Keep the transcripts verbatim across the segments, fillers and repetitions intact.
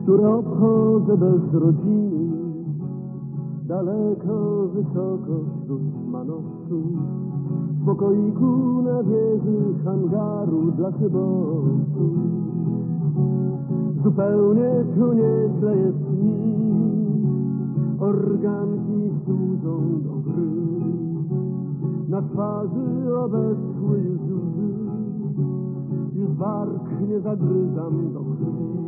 które obchodzę bez rodziny. Daleko, wysoko wśród manowców, w pokoiku na wieży hangaru dla szybowców. Zupełnie tu nieźle jest mi, organki mi służą do gry. Na twarzy obeschły już łzy, już bark nie zagryzam do krwi.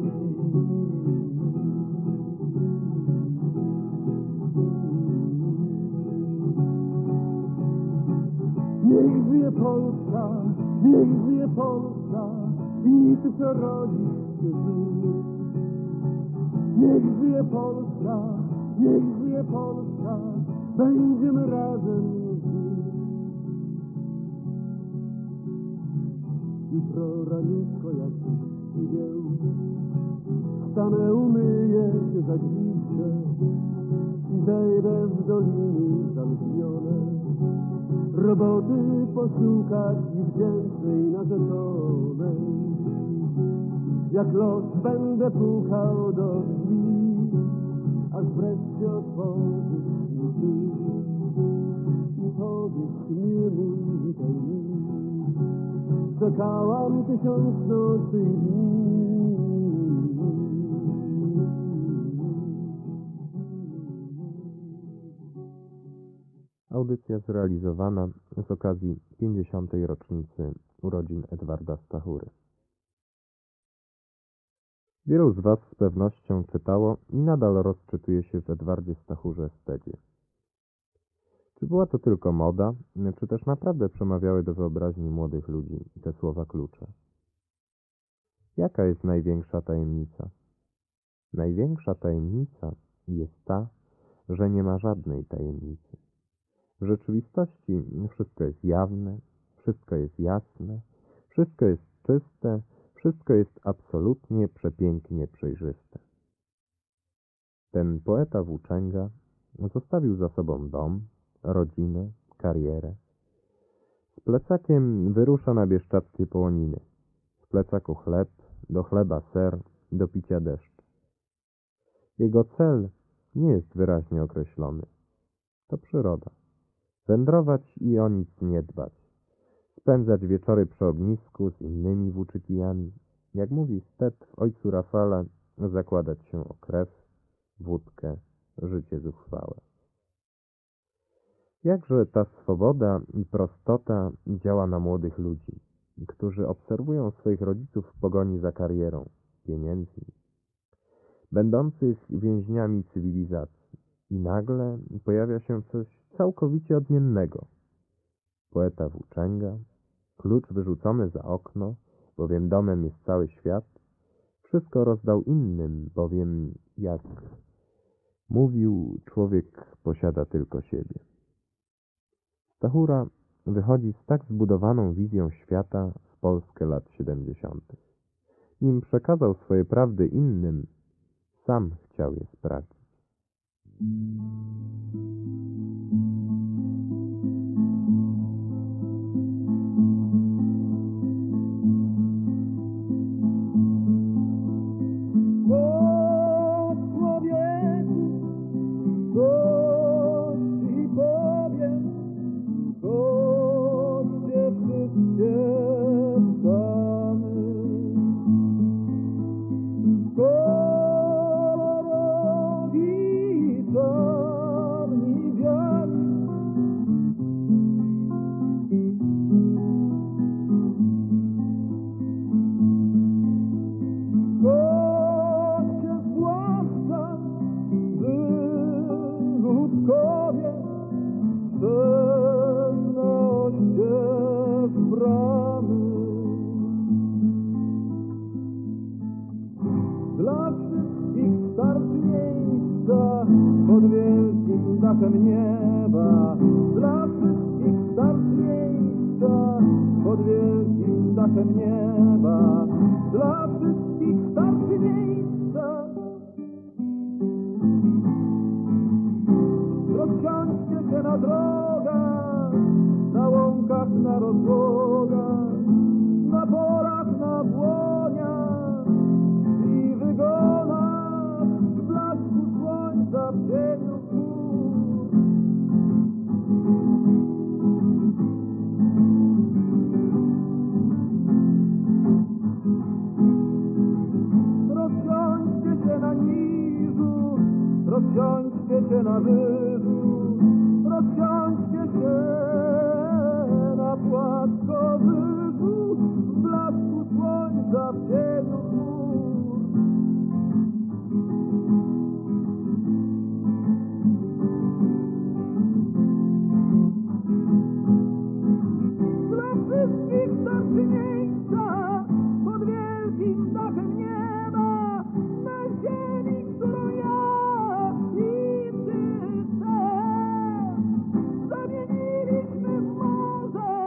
Niech żyje Polska, niech żyje Polska i ty, co rodzisz się żyć. Niech żyje Polska, niech żyje Polska, będziemy razem żyć. Jutro raniutko jak przygieł, wstanę, umyję się za dziwkę i zejdę w doliny zaludnione. Roboty poszukać i wdzięcznej narzeczonej. Jak los będę pukał do drzwi, aż wreszcie otworzysz mi ty i powiesz, miły mój, witaj mi. Czekałam tysiąc nocy i dni. Audycja zrealizowana z okazji pięćdziesiątej rocznicy urodzin Edwarda Stachury. Wielu z Was z pewnością czytało i nadal rozczytuje się w Edwardzie Stachurze estedzie. Czy była to tylko moda, czy też naprawdę przemawiały do wyobraźni młodych ludzi te słowa klucze? Jaka jest największa tajemnica? Największa tajemnica jest ta, że nie ma żadnej tajemnicy. W rzeczywistości wszystko jest jawne, wszystko jest jasne, wszystko jest czyste, wszystko jest absolutnie, przepięknie przejrzyste. Ten poeta włóczęga zostawił za sobą dom, rodzinę, karierę. Z plecakiem wyrusza na bieszczadzkie połoniny. W plecaku chleb, do chleba ser, do picia deszcz. Jego cel nie jest wyraźnie określony. To przyroda. Wędrować i o nic nie dbać. Spędzać wieczory przy ognisku z innymi włóczykijami. Jak mówi Stet w Ojcu Rafale, zakładać się o krew, wódkę, życie zuchwałe. Jakże ta swoboda i prostota działa na młodych ludzi, którzy obserwują swoich rodziców w pogoni za karierą, pieniędzmi, będących więźniami cywilizacji. I nagle pojawia się coś całkowicie odmiennego. Poeta włóczęga, klucz wyrzucony za okno, bowiem domem jest cały świat, wszystko rozdał innym, bowiem, jak mówił, człowiek posiada tylko siebie. Stachura wychodzi z tak zbudowaną wizją świata w Polskę lat siedemdziesiątych. Nim przekazał swoje prawdy innym, sam chciał je sprawdzić. Dla wszystkich starczy miejsca pod wielkim dachem nieba. Dla wszystkich starczy miejsca pod wielkim dachem nieba. Dla wszystkich starczy miejsca. Rozsiądźcie się na drogach, na łąkach, na rozłogach, na polach, na błoniach i wygonach. cieniu chmur. Rozsiądźcie się na niżu, rozsiądźcie się na wyżu, rozsiądźcie się na płaskowyżu, w blasku słońca, w cieniu chmur. Dla wszystkich starczy miejsca pod wielkim dachem nieba, na ziemi, którą ja i ty chcesz, zamieniliśmy w morze.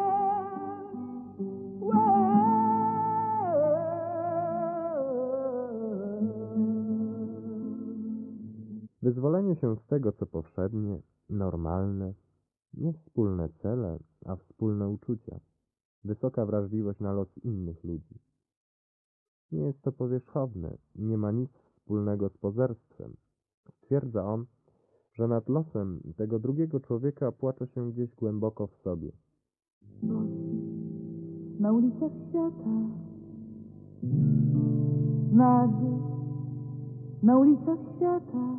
Wyzwolenie się z tego, co powszednie, normalne, nie wspólne cele, a wspólne uczucia, wysoka wrażliwość na los innych ludzi. Nie jest to powierzchowne, nie ma nic wspólnego z pozerstwem. Stwierdza on, że nad losem tego drugiego człowieka płacze się gdzieś głęboko w sobie. Na ulicach świata, nagi, na ulicach świata,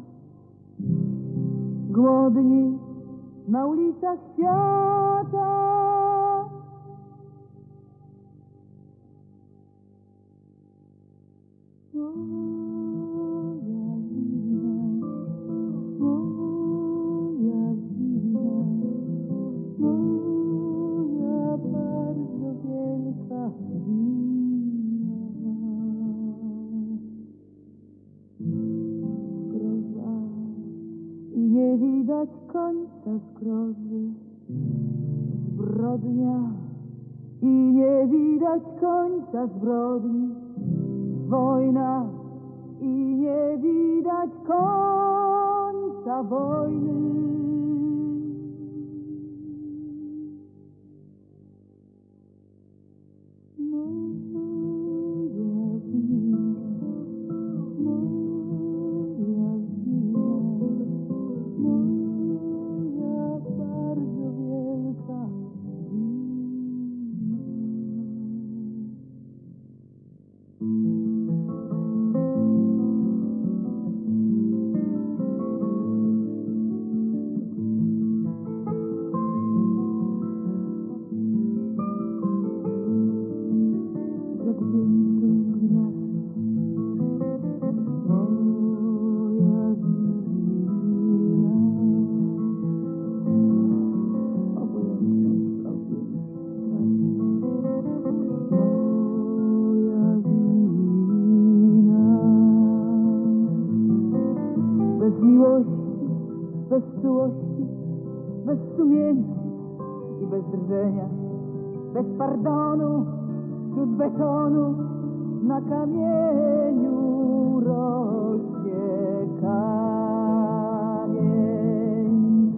głodni, na ulicach świata. Moja wina, moja wina, moja bardzo wielka wina. Zgroza i nie widać końca zgrozy, zbrodnia i nie widać końca zbrodni, wojna i nie widać końca wojny. Moja wina, moja wina, moja bardzo wielka wina. Bez miłości, bez czułości, bez sumienia i bez drżenia, bez pardonu, wśród betonu, na kamieniu rośnie kamień.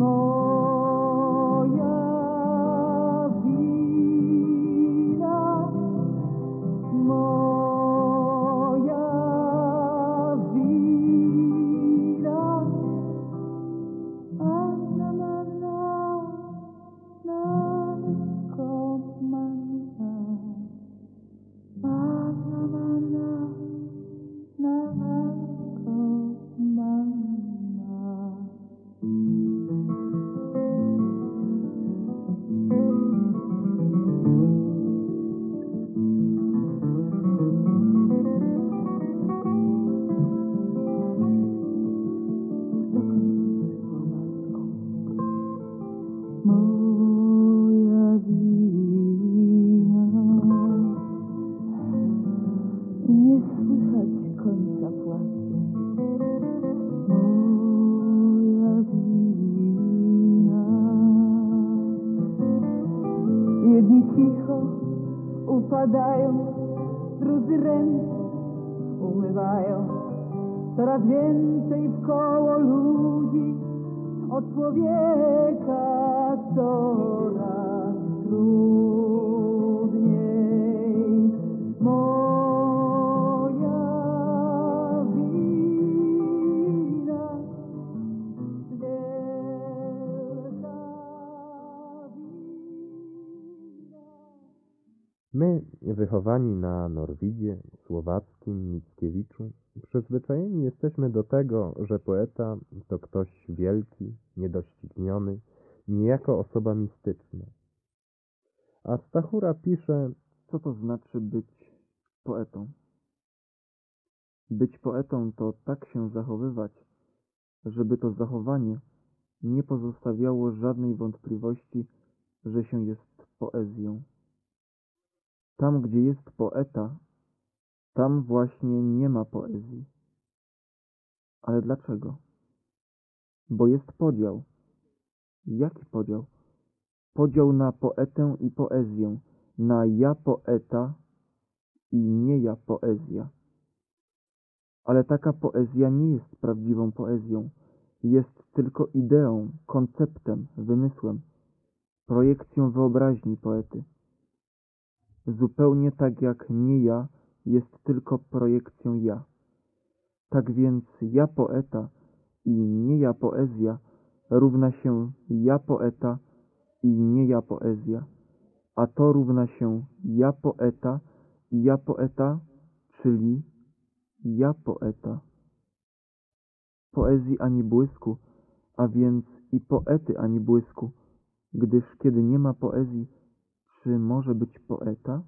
Moja wina, moja wina. Anna Manna, Narko Manna, Anna Manna, Narko Manna. Moja wina, nie słychać końca płaczu. Moja wina, jedni cicho upadają, drudzy ręce umywają. Coraz więcej wkoło ludzi, od człowieka coraz trudniej. Moja wina, My, wychowani na Norwidzie, Słowackim, Mickiewiczu, przyzwyczajeni jesteśmy do tego, że poeta to ktoś wielki, niedościgniony, niejako osoba mistyczna. A Stachura pisze, Co to znaczy być poetą? Być poetą to tak się zachowywać, żeby to zachowanie nie pozostawiało żadnej wątpliwości, że się jest poezją. Tam, gdzie jest poeta, tam właśnie nie ma poezji. Ale dlaczego? Bo jest podział. Jaki podział? Podział na poetę i poezję, na ja poeta i nie ja poezja. Ale taka poezja nie jest prawdziwą poezją. Jest tylko ideą, konceptem, wymysłem, projekcją wyobraźni poety. Zupełnie tak jak nie ja jest tylko projekcją ja. Tak więc ja poeta i nie ja poezja równa się ja poeta i nie ja poezja, a to równa się ja poeta i ja poeta, czyli ja poeta. Poezji ani błysku, a więc i poety ani błysku, gdyż kiedy nie ma poezji, czy może być poeta?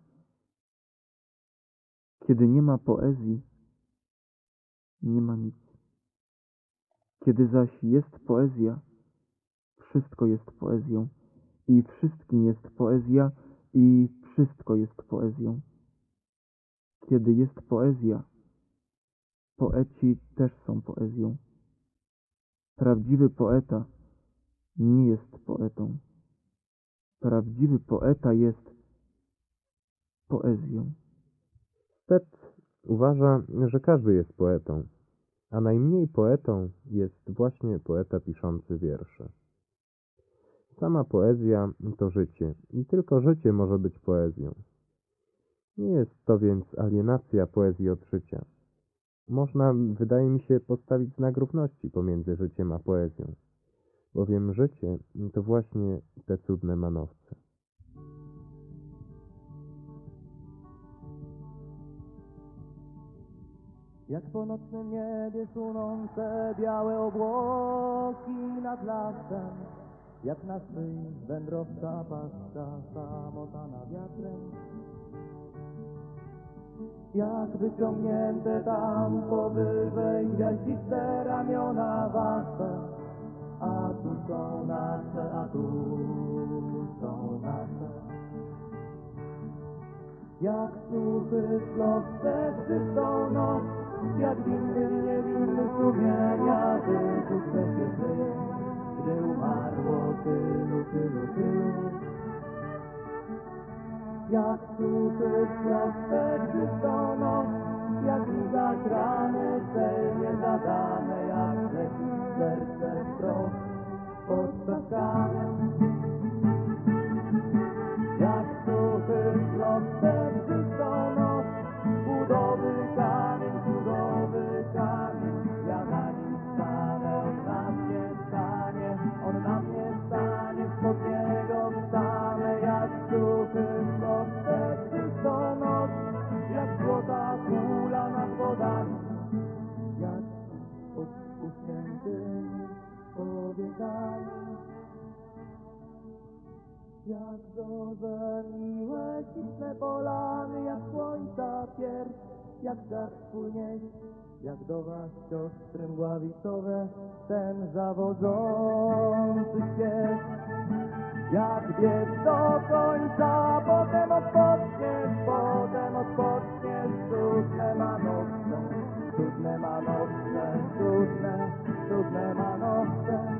Kiedy nie ma poezji, nie ma nic. Kiedy zaś jest poezja, wszystko jest poezją i wszystkim jest poezja i wszystko jest poezją. Kiedy jest poezja, poeci też są poezją. Prawdziwy poeta nie jest poetą. Prawdziwy poeta jest poezją. Stet uważa, że każdy jest poetą, a najmniej poetą jest właśnie poeta piszący wiersze. Sama poezja to życie i tylko życie może być poezją. Nie jest to więc alienacja poezji od życia. Można, wydaje mi się, postawić znak równości pomiędzy życiem a poezją, bowiem życie to właśnie te cudne manowce. Jak po nocnym niebie sunące białe obłoki nad lasem, jak na szyi wędrowca paska samotana wiatrem. Jak wyciągnięte tam powyżej gwiaździste ramiona wasze, a tu są nasze, a tu są nasze. Jak suchy szlok przez czystą noc, jak winny i niewinny sumienia, wybuchne się żyje, gdy umarło tylu, tylu, tylu. Jak suchy szlok przez czystą noc, jak widać rany tej niezadane, jak leci serce wprost pod czasami. Jak suchy szlok przez czystą noc, budowy kamień, budowy kamień, ja na nim stanę, on na mnie stanie, on na mnie stanie, spod niego wstanę. Jak suchy szlok przez czystą noc, jak złota kula nad wodami, jak pod uśniętymi powiekami. Jak zorze miłe, cisne polany, jak słońca pierś, jak czas płynie, jak do was siostry mgławicowe, ten zawodzący śpiew. Jak bieg do końca, potem odpoczniesz, potem odpoczniesz, cudne manowce, cudne manowce, cudne, cudne manowce.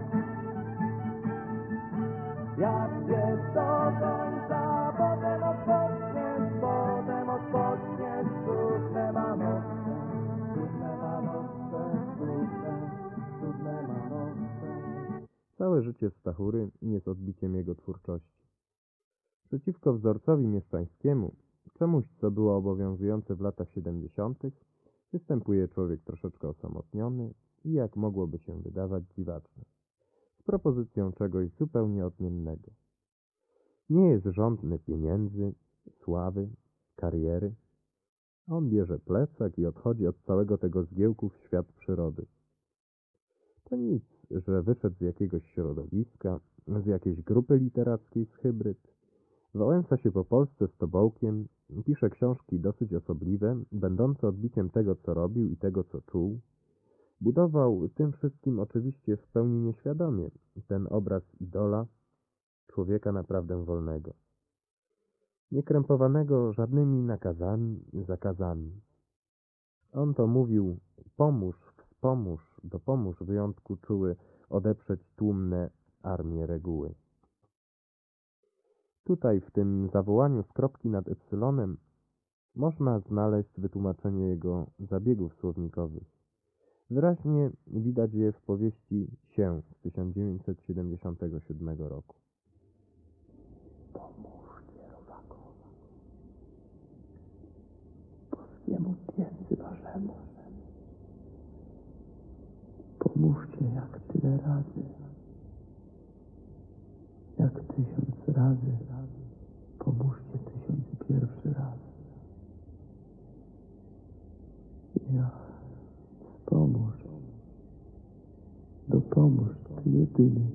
Jak bieg do końca, potem odpoczniesz, potem odpoczniesz, cudne manowce, cudne manowce, cudne, cudne manowce. Całe życie Stachury jest odbiciem jego twórczości. Przeciwko wzorcowi mieszczańskiemu, czemuś, co było obowiązujące w latach siedemdziesiątych, występuje człowiek troszeczkę osamotniony i, jak mogłoby się wydawać, dziwaczny, z propozycją czegoś zupełnie odmiennego. Nie jest żądny pieniędzy, sławy, kariery. On bierze plecak i odchodzi od całego tego zgiełku w świat przyrody. To nic, że wyszedł z jakiegoś środowiska, z jakiejś grupy literackiej, z hybryd. Wałęsa się po Polsce z tobołkiem, pisze książki dosyć osobliwe, będące odbiciem tego, co robił i tego, co czuł. Budował tym wszystkim oczywiście w pełni nieświadomie ten obraz idola, człowieka naprawdę wolnego, niekrępowanego żadnymi nakazami, zakazami. On to mówił: pomóż, wspomóż, dopomóż wyjątku czuły odeprzeć tłumne armie reguły. Tutaj w tym zawołaniu z kropki nad epsylonem można znaleźć wytłumaczenie jego zabiegów słownikowych. Wyraźnie widać je w powieści Się z tysiąc dziewięćset siedemdziesiątego siódmego roku. Pomóżcie robakom, polskiemu piecy waszemu. Pomóżcie jak tyle razy, jak tysiąc razy. Pomóżcie tysiąc pierwszy raz. Ja, pomóż, dopomóż Ty jedyny,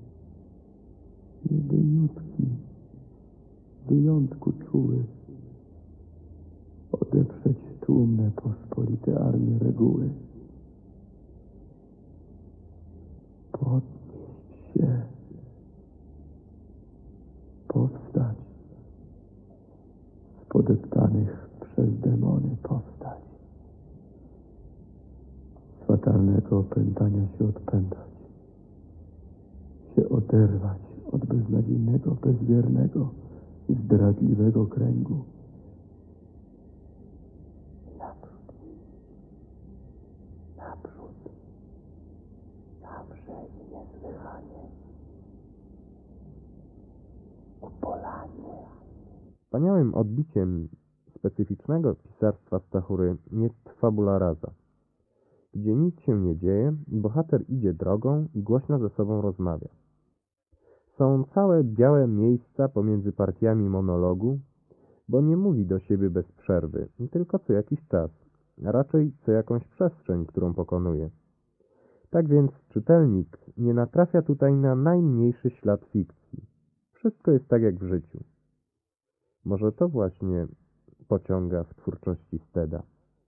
jedyniutki, wyjątku czuły, odeprzeć tłumne pospolite armie reguły. Podnieść się, powstać, z podeptanych przez demony powstać, z fatalnego opętania się odpętać, się oderwać od beznadziejnego, bezwiernego, zdradliwego kręgu. Naprzód, naprzód, zawsze i niesłychanie, upolanie. Wspaniałym odbiciem specyficznego pisarstwa Stachury jest fabula rasa, gdzie nic się nie dzieje, bohater idzie drogą i głośno ze sobą rozmawia. Są całe białe miejsca pomiędzy partiami monologu, bo nie mówi do siebie bez przerwy, tylko co jakiś czas, a raczej co jakąś przestrzeń, którą pokonuje. Tak więc czytelnik nie natrafia tutaj na najmniejszy ślad fikcji. Wszystko jest tak jak w życiu. Może to właśnie pociąga w twórczości Steda.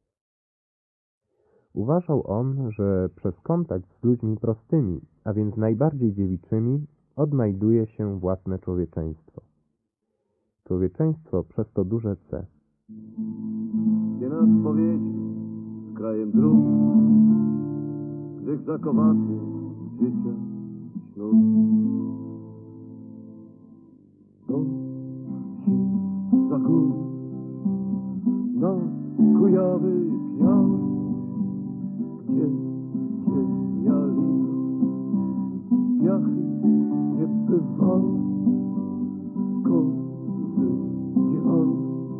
Uważał on, że przez kontakt z ludźmi prostymi, a więc najbardziej dziewiczymi, odnajduje się własne człowieczeństwo. Człowieczeństwo przez to duże C. Gdzie nas powiedzie z krajem dróg, gdzieś zakowaty życia ślub. To ci za gór na Kujawy piał, gdzie cienia lito, piachy nie bywały, kozy dziewały,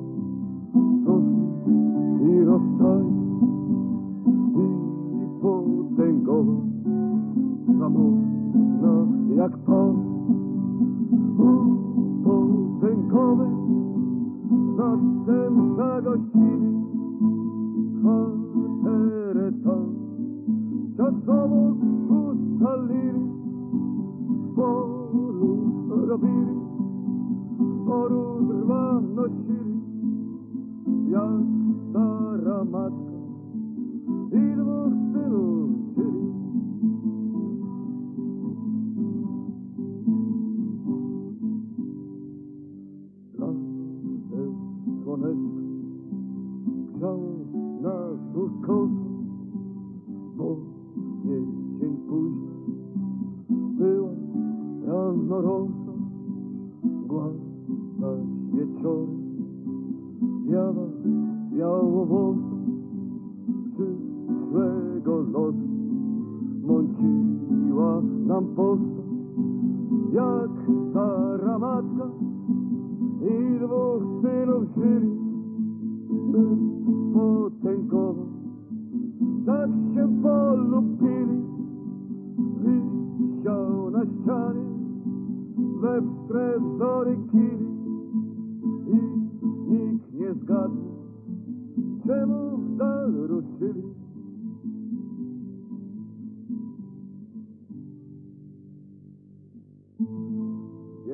rosły i rozstały i potęgowo samotna jak pan, potęgowy zastępca gościny, kwatereta czasowo ustalili, w polu robili, sporu drwa nosili, jak stara matka i dwóch synów chcieli. Lasem słoneczko grzało nas ukoso, bo jesień późna była rano rosa, głaszać wieczorem zjawa białowłosa, przyszłego lotu mąciła nam postać, jak stara matka i dwóch synów żyli, by potęgowo tak się polubili. Wisiał na ścianie we wstre zory kili i nikt nie zgadł.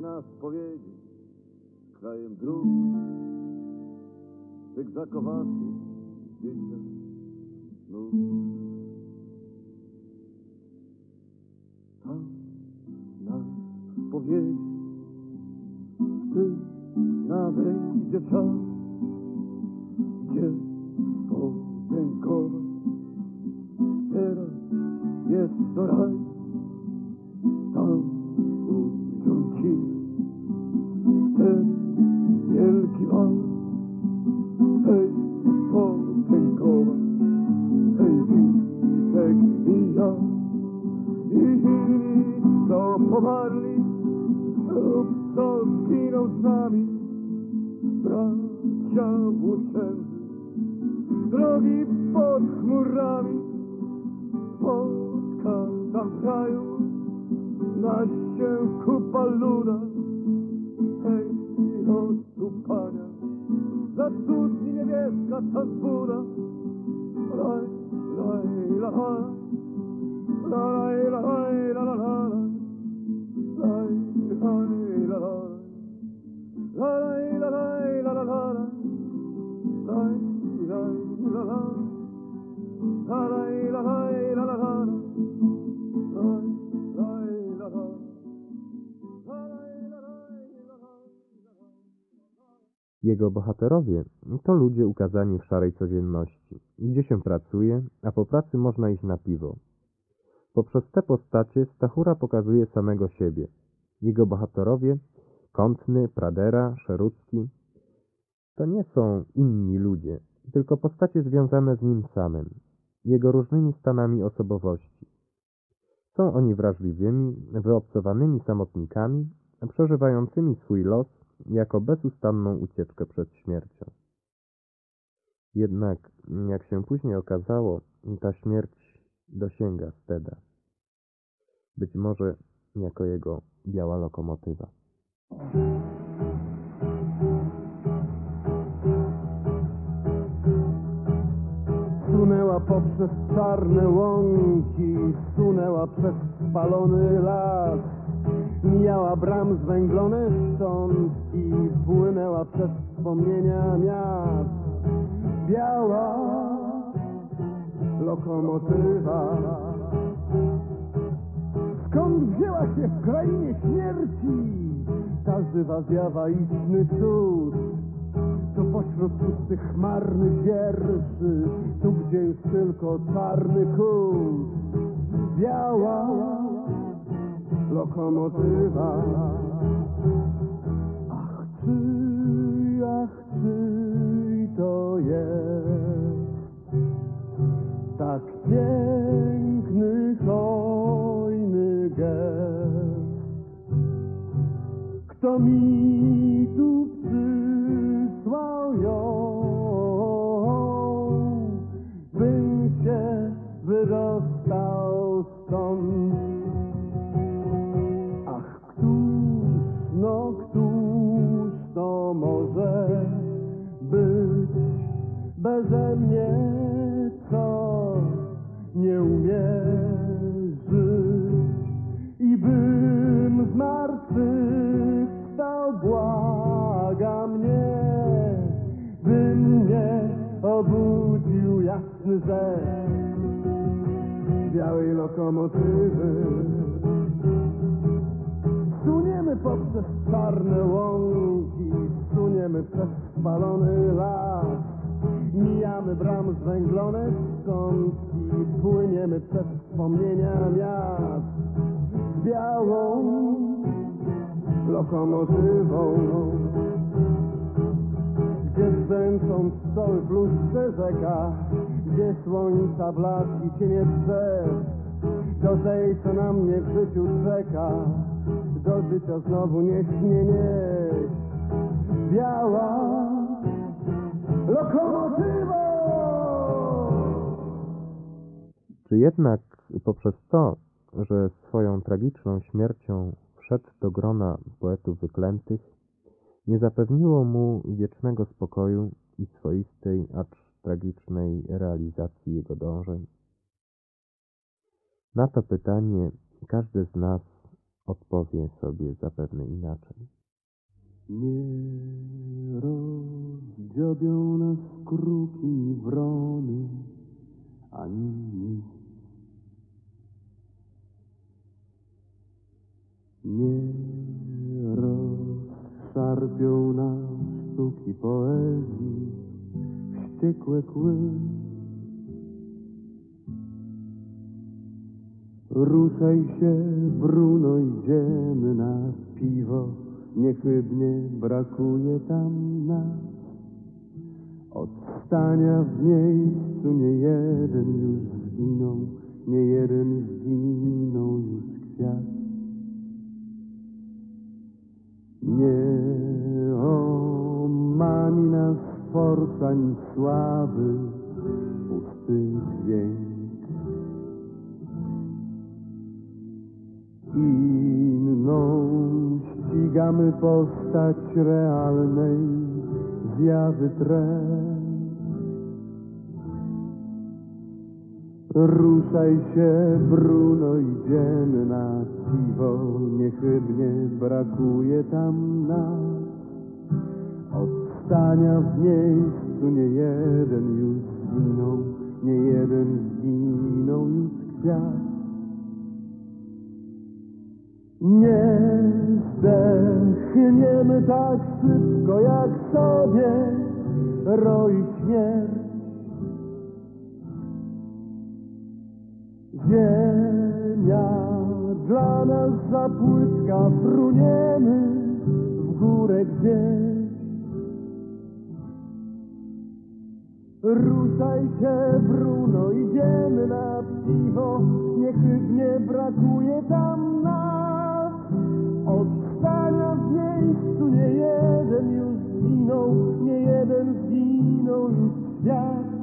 nas powiedzieć krajem dróg, zygzakowatych dzieciach znów. Tam nas powiedzieć, gdy nadejdzie czas, gdzie podziękować. Teraz jest to raj, tam ujrzą ci ten wielki wal. Hej, podziękować, hej, Witek i ja, i inni, co pomarli lub co zginął z nami, bracia włóczędzy, drogi pod chmurami, spotka tam w raju, na ścięku paluda. Hej, odstupania, za studni niebieska ta zbuda. Laj, laj, la, la, laj, laj, la, la, la, laj, laj, la, la, laj, laj, la, la, la, laj, laj, la, la. Jego bohaterowie to ludzie ukazani w szarej codzienności, gdzie się pracuje, a po pracy można iść na piwo. Poprzez te postacie Stachura pokazuje samego siebie. Jego bohaterowie, Kątny, Pradera, Szerucki, to nie są inni ludzie, tylko postacie związane z nim samym, jego różnymi stanami osobowości. Są oni wrażliwymi, wyobcowanymi samotnikami, przeżywającymi swój los jako bezustanną ucieczkę przed śmiercią. Jednak, jak się później okazało, ta śmierć dosięga Steda. Być może jako jego biała lokomotywa. Sunęła poprzez czarne łąki, sunęła przez spalony las, mijała bram zwęglone szczątki, płynęła przez wspomnienia miast. Biała lokomotywa, skąd wzięła się w krainie śmierci ta żywa zjawa, istny cud? Tu pośród pustych chmarnych wierszy, tu gdzie już tylko czarny kurz. Biała lokomotywa. Ach, czyj, ach, czyj to jest tak piękny, hojny gest? Kto mi tu przysłał ją, bym się wydostał stąd? Ach, któż, no któż to może być beze mnie, co nie umie żyć? I bym z martwych wstał, błaga mnie, by mnie obudził jasny zet białej lokomotywy. Suniemy poprzez czarne łąki, suniemy przez spalony las, mijamy bram zwęglone szczątki, płyniemy przez wspomnienia miast. Z białą lokomotywą, gdzie zdęcą pszczoły w lustrze rzeka, gdzie słońca blask i cienie drzew, do tej, co na mnie w życiu czeka, do życia znowu nie śmie nieść. Biała lokomotywa. Czy jednak poprzez to, że swoją tragiczną śmiercią wszedł do grona poetów wyklętych, nie zapewniło mu wiecznego spokoju i swoistej, acz tragicznej realizacji jego dążeń? Na to pytanie każdy z nas odpowie sobie zapewne inaczej. Nie rozdziobią nas kruki ni wrony, ani nic. Nie rozszarpią nas sztuki poezji, wściekłe kły. Ruszaj się, Bruno, idziemy na piwo, niechybnie brakuje tam nas. Od stania w miejscu nie jeden już zginął, nie jeden zginął już kwiat. Nie omami nas forsa ni słaby, pusty dźwięk. Inną ścigamy postać realnej zjawy trend. Ruszaj się, Bruno, idziemy na piwo, niechybnie brakuje tam nas. Od stania w miejscu nie jeden już zginął, nie jeden zginął już kwiat. Nie zdechniemy tak szybko, jak sobie roi śmierć. Ziemia dla nas za płytka, fruniemy w górę gdzieś. Ruszaj się, Bruno, idziemy na piwo, niechybnie brakuje tam nas. Od stania w miejscu nie jeden już zginął, nie jeden zginął już świat.